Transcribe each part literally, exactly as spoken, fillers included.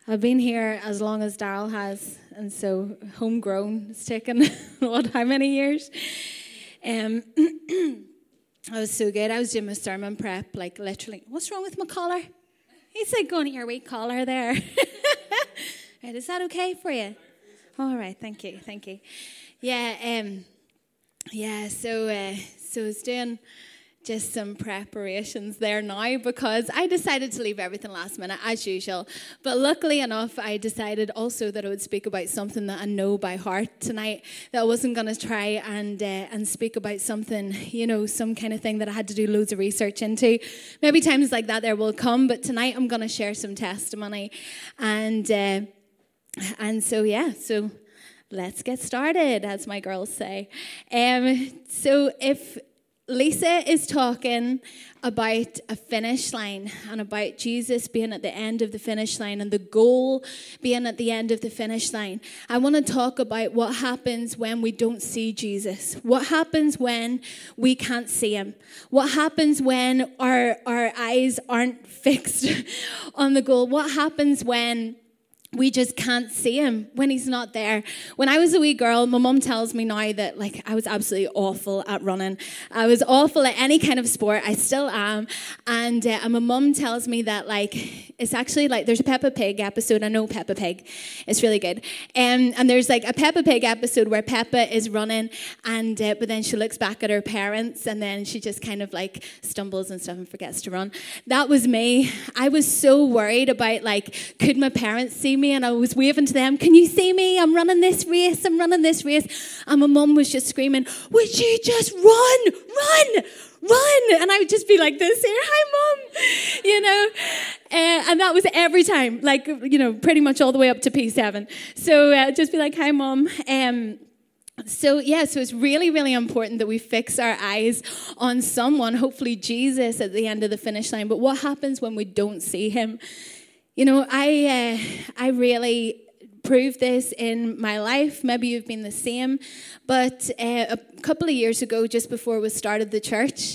I've been here as long as Daryl has, and so homegrown. It's taken, what, how many years? Um, I was so good. I was doing my sermon prep, like literally, what's wrong with my collar? He's like, going to your wee collar there. Right, is that okay for you? All right, thank you, thank you. Yeah, um, yeah, so, uh, so I was doing just some preparations there now because I decided to leave everything last minute as usual. But luckily enough, I decided also that I would speak about something that I know by heart tonight, that I wasn't going to try and uh, and speak about something, you know, some kind of thing that I had to do loads of research into. Maybe times like that there will come, but tonight I'm going to share some testimony. And, uh, and so, yeah, so let's get started, as my girls say. Um, so if Lisa is talking about a finish line and about Jesus being at the end of the finish line and the goal being at the end of the finish line. I want to talk about what happens when we don't see Jesus. What happens when we can't see him? What happens when our, our eyes aren't fixed on the goal? What happens when we just can't see him, when he's not there? When I was a wee girl, my mum tells me now that, like, I was absolutely awful at running. I was awful at any kind of sport. I still am. And, uh, and my mum tells me that, like, it's actually like, there's a Peppa Pig episode. I know Peppa Pig. It's really good. Um, and there's, like, a Peppa Pig episode where Peppa is running, and uh, but then she looks back at her parents, and then she just kind of, like, stumbles and stuff and forgets to run. That was me. I was so worried about, like, could my parents see me? Me and I was waving to them, can you see me? I'm running this race, I'm running this race. And my mum was just screaming, would you just run, run, run? And I would just be like this here, hi mum, you know. Uh, and that was every time, like, you know, pretty much all the way up to P seven. So uh, just be like, hi mum. Um, So, yeah, so it's really, really important that we fix our eyes on someone, hopefully Jesus at the end of the finish line. But what happens when we don't see him? You know, I uh, I really proved this in my life. Maybe you've been the same. But uh, a couple of years ago, just before we started the church,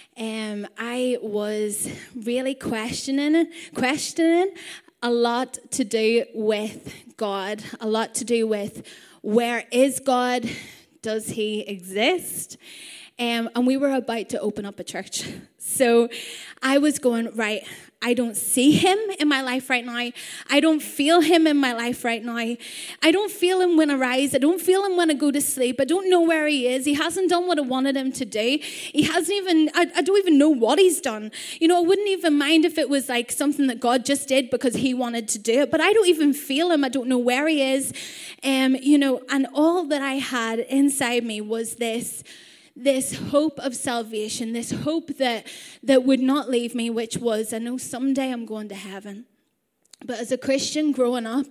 um, I was really questioning, questioning a lot to do with God, a lot to do with where is God? Does he exist? Um, and we were about to open up a church. So I was going, right, I don't see him in my life right now. I don't feel him in my life right now. I don't feel him when I rise. I don't feel him when I go to sleep. I don't know where he is. He hasn't done what I wanted him to do. He hasn't even, I, I don't even know what he's done. You know, I wouldn't even mind if it was like something that God just did because he wanted to do it. But I don't even feel him. I don't know where he is. Um, you know, and all that I had inside me was this This hope of salvation, this hope that, that would not leave me, which was, I know someday I'm going to heaven. But as a Christian growing up,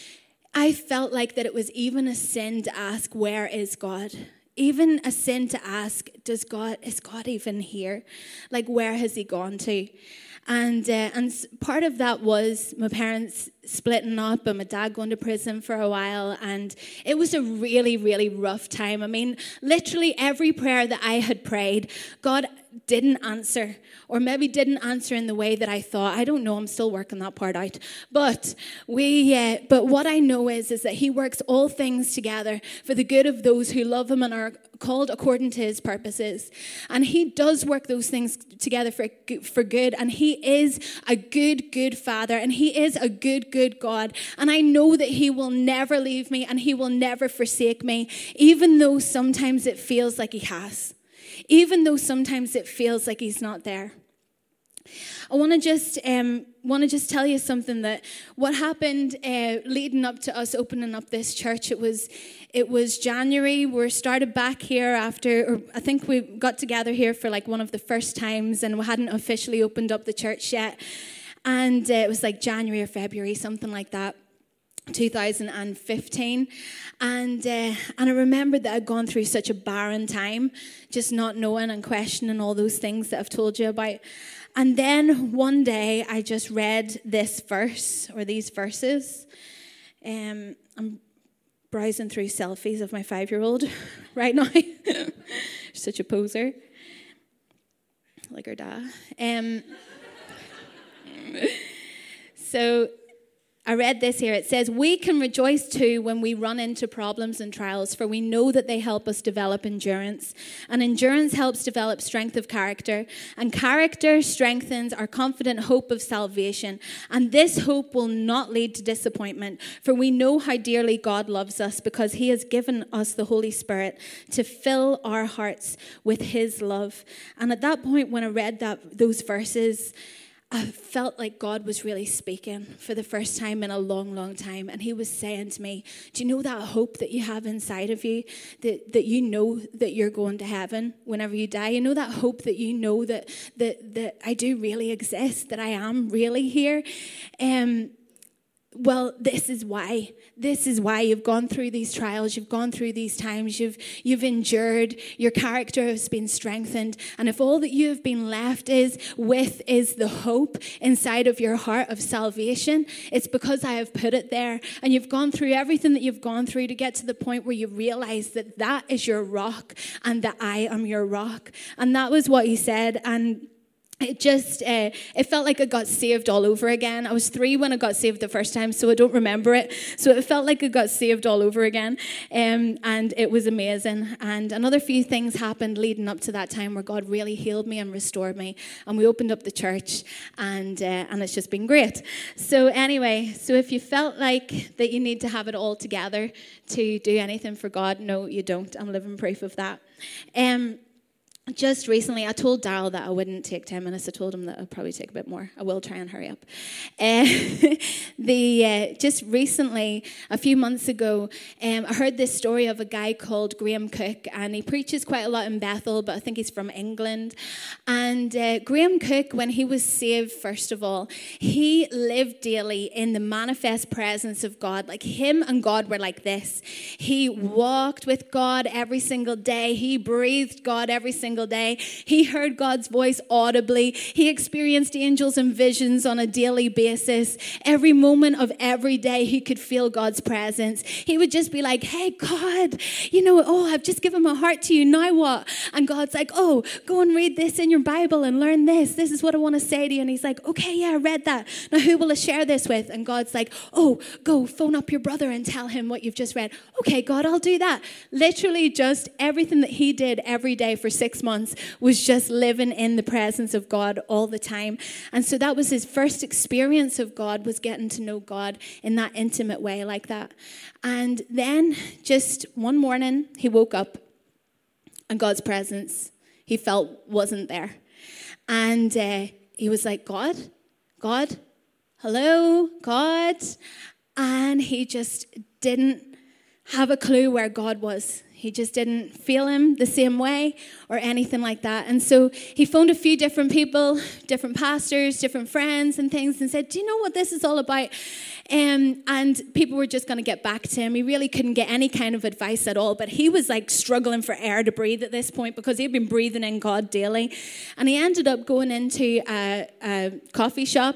I felt like that it was even a sin to ask, where is God? Even a sin to ask, does God, is God even here? Like, where has he gone to? And uh, and part of that was my parents splitting up and my dad going to prison for a while. And it was a really, really rough time. I mean, literally every prayer that I had prayed, God didn't answer, or maybe didn't answer in the way that I thought. I don't know. I'm still working that part out. But we, uh, but what I know is, is that he works all things together for the good of those who love him and are called according to his purposes. And he does work those things together for, for good. And he is a good, good father. And he is a good, good God. And I know that he will never leave me and he will never forsake me, even though sometimes it feels like he has. Even though sometimes it feels like he's not there. I want to just um, want to just tell you something, that what happened uh, leading up to us opening up this church. It was it was January. We started back here after, or I think we got together here for like one of the first times, and we hadn't officially opened up the church yet. And uh, it was like January or February, something like that. two thousand fifteen, and uh, and I remembered that I'd gone through such a barren time, just not knowing and questioning all those things that I've told you about. And then one day I just read this verse, or these verses. Um, I'm browsing through selfies of my five-year-old right now. Such a poser, like her dad. Um, so. I read this here. It says, we can rejoice too when we run into problems and trials, for we know that they help us develop endurance. And endurance helps develop strength of character. And character strengthens our confident hope of salvation. And this hope will not lead to disappointment, for we know how dearly God loves us because he has given us the Holy Spirit to fill our hearts with his love. And at that point, when I read that those verses, I felt like God was really speaking for the first time in a long, long time. And he was saying to me, do you know that hope that you have inside of you? That, that you know that you're going to heaven whenever you die? You know that hope that you know that that, that I do really exist, that I am really here? Um, well, this is why. This is why you've gone through these trials. You've gone through these times. You've you've endured. Your character has been strengthened. And if all that you have been left is with is the hope inside of your heart of salvation, it's because I have put it there. And you've gone through everything that you've gone through to get to the point where you realize that that is your rock and that I am your rock. And that was what he said. And It just, uh, it felt like I got saved all over again. I was three when I got saved the first time, so I don't remember it. So it felt like I got saved all over again, um, and it was amazing. And another few things happened leading up to that time where God really healed me and restored me. And we opened up the church, and uh, and it's just been great. So anyway, so if you felt like that you need to have it all together to do anything for God, no, you don't. I'm living proof of that. Um. Just recently, I told Daryl that I wouldn't take ten minutes. I told him that I'd probably take a bit more. I will try and hurry up. Uh, the uh, just recently, a few months ago, um, I heard this story of a guy called Graham Cook, and he preaches quite a lot in Bethel, but I think he's from England. And uh, Graham Cook, when he was saved, first of all, he lived daily in the manifest presence of God. Like him and God were like this. He walked with God every single day. He breathed God every single day. He heard God's voice audibly. He experienced angels and visions on a daily basis. Every moment of every day, he could feel God's presence. He would just be like, hey, God, you know, oh, I've just given my heart to you. Now what? And God's like, oh, go and read this in your Bible and learn this. This is what I want to say to you. And he's like, okay, yeah, I read that. Now who will I share this with? And God's like, oh, go phone up your brother and tell him what you've just read. Okay, God, I'll do that. Literally just everything that he did every day for six months was just living in the presence of God all the time. And so that was his first experience of God, was getting to know God in that intimate way like that. And then just one morning he woke up and God's presence he felt wasn't there. And uh, he was like, God, God, hello, God. And he just didn't have a clue where God was. He just didn't feel him the same way or anything like that. And so he phoned a few different people, different pastors, different friends and things, and said, do you know what this is all about? Um, and people were just going to get back to him. He really couldn't get any kind of advice at all. But he was like struggling for air to breathe at this point because he'd been breathing in God daily. And he ended up going into a, a coffee shop.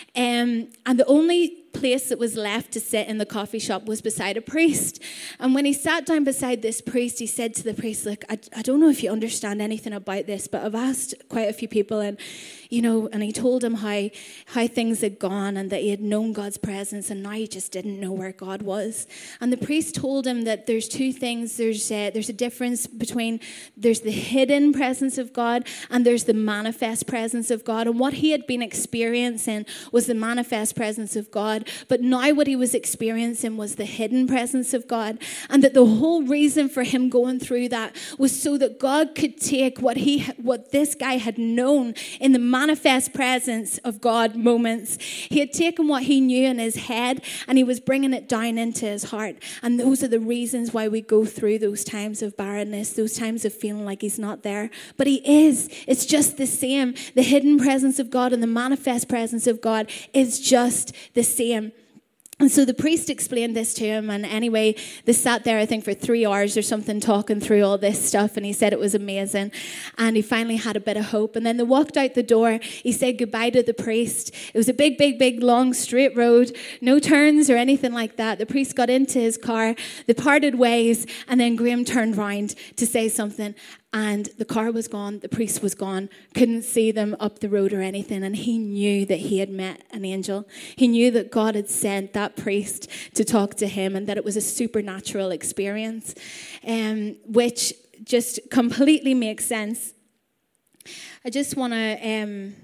Um, and the only place that was left to sit in the coffee shop was beside a priest. And when he sat down beside this priest, he said to the priest, look, I, I don't know if you understand anything about this, but I've asked quite a few people, and you know, and he told him how how things had gone and that he had known God's presence, and now he just didn't know where God was. And the priest told him that there's two things. There's a, there's a difference between there's the hidden presence of God and there's the manifest presence of God. And what he had been experiencing was the manifest presence of God, but now what he was experiencing was the hidden presence of God. And that the whole reason for him going through that was so that God could take what he what this guy had known in the manifest presence of God moments. He had taken what he knew in his head and he was bringing it down into his heart. And those are the reasons why we go through those times of barrenness, those times of feeling like he's not there. But he is. It's just the same. The hidden presence of God and the manifest presence of God is just the same. And so the priest explained this to him, and anyway, they sat there, I think, for three hours or something, talking through all this stuff, and he said it was amazing, and he finally had a bit of hope. And then they walked out the door. He said goodbye to the priest. It was a big, big, big, long, straight road, no turns or anything like that. The priest got into his car, they parted ways, and then Graham turned round to say something. And the car was gone, the priest was gone, couldn't see them up the road or anything. And he knew that he had met an angel. He knew that God had sent that priest to talk to him and that it was a supernatural experience, um, which just completely makes sense. I just want to... Um,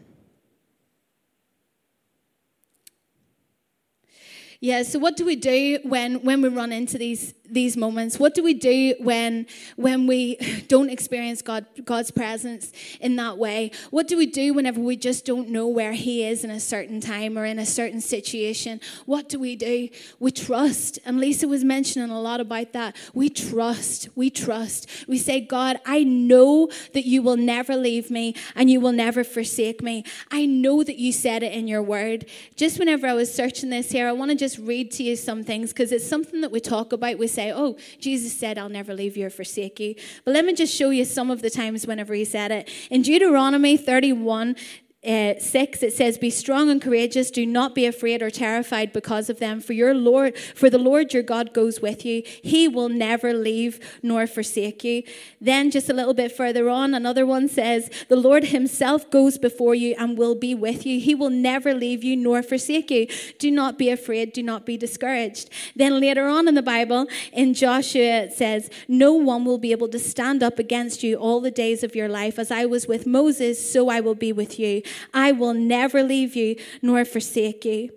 Yeah, so what do we do when, when we run into these these moments? What do we do when when we don't experience God God's presence in that way? What do we do whenever we just don't know where he is in a certain time or in a certain situation? What do we do? We trust. And Lisa was mentioning a lot about that. We trust. We trust. We say, God, I know that you will never leave me and you will never forsake me. I know that you said it in your word. Just whenever I was searching this here, I want to just read to you some things because it's something that we talk about. We say, oh, Jesus said, I'll never leave you or forsake you. But let me just show you some of the times whenever he said it. In Deuteronomy thirty-one, Uh, six, it says, be strong and courageous. Do not be afraid or terrified because of them. For your Lord, for the Lord your God goes with you. He will never leave nor forsake you. Then just a little bit further on, another one says, the Lord himself goes before you and will be with you. He will never leave you nor forsake you. Do not be afraid. Do not be discouraged. Then later on in the Bible, in Joshua, it says, no one will be able to stand up against you all the days of your life. As I was with Moses, so I will be with you. I will never leave you nor forsake you.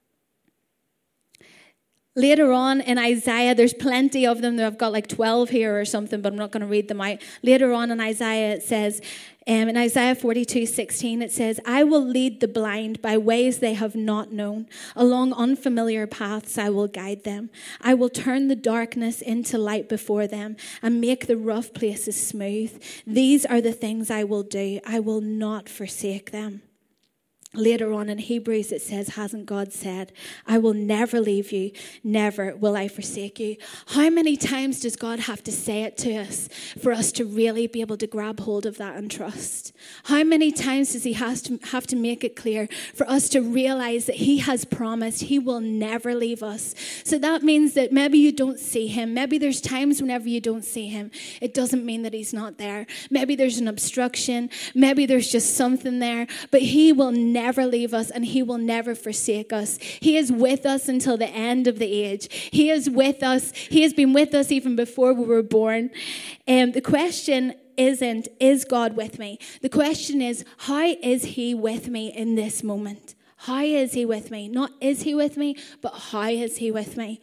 Later on in Isaiah, there's plenty of them. I've got like twelve here or something, but I'm not going to read them out. Later on in Isaiah, it says, um, in Isaiah forty-two sixteen, it says, I will lead the blind by ways they have not known. Along unfamiliar paths, I will guide them. I will turn the darkness into light before them and make the rough places smooth. These are the things I will do. I will not forsake them. Later on in Hebrews, it says, hasn't God said, I will never leave you, never will I forsake you. How many times does God have to say it to us for us to really be able to grab hold of that and trust? How many times does he has to have to make it clear for us to realize that he has promised he will never leave us? So that means that maybe you don't see him. Maybe there's times whenever you don't see him. It doesn't mean that he's not there. Maybe there's an obstruction. Maybe there's just something there. But he will never never leave us and he will never forsake us. He is with us until the end of the age. He is with us. He has been with us even before we were born. And um, the question isn't, is God with me? The question is, how is he with me in this moment? How is he with me? Not is he with me, but how is he with me?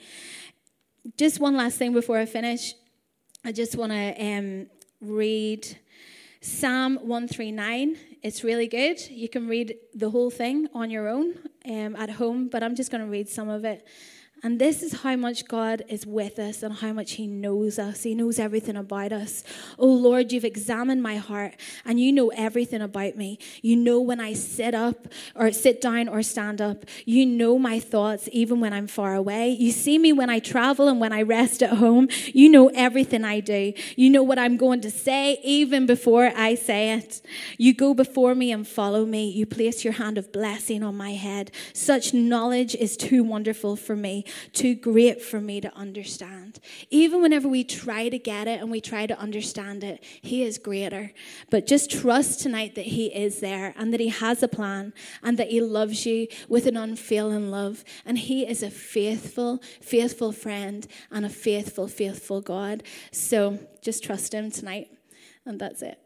Just one last thing before I finish. I just want to um, read Psalm one thirty-nine. It's really good. You can read the whole thing on your own um, at home, but I'm just going to read some of it. And this is how much God is with us and how much he knows us. He knows everything about us. Oh, Lord, you've examined my heart and you know everything about me. You know when I sit up or sit down or stand up. You know my thoughts even when I'm far away. You see me when I travel and when I rest at home. You know everything I do. You know what I'm going to say even before I say it. You go before me and follow me. You place your hand of blessing on my head. Such knowledge is too wonderful for me. Too great for me to understand. Even whenever we try to get it and we try to understand it, he is greater. But just trust tonight that he is there and that he has a plan and that he loves you with an unfailing love. And he is a faithful, faithful friend and a faithful, faithful God. So just trust him tonight. And that's it.